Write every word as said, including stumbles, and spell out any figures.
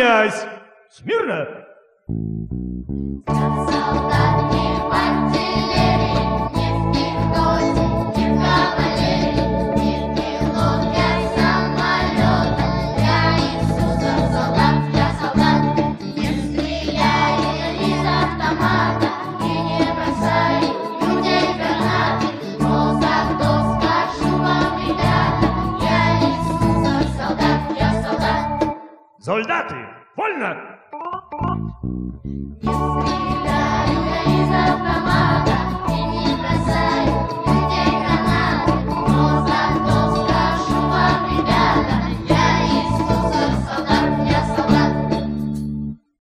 равняйсь! Смирно! Солдат не в артиллерии, не в пехоте, не в кавалерии, не в пилотах самолета. Я Иисуса солдат, я солдат. Не стреляю из автомата и не бросаю людей гранаты. Но зато скажу вам, ребята, я Иисуса солдат, я солдат. Солдаты, вольно! Не стреляю я из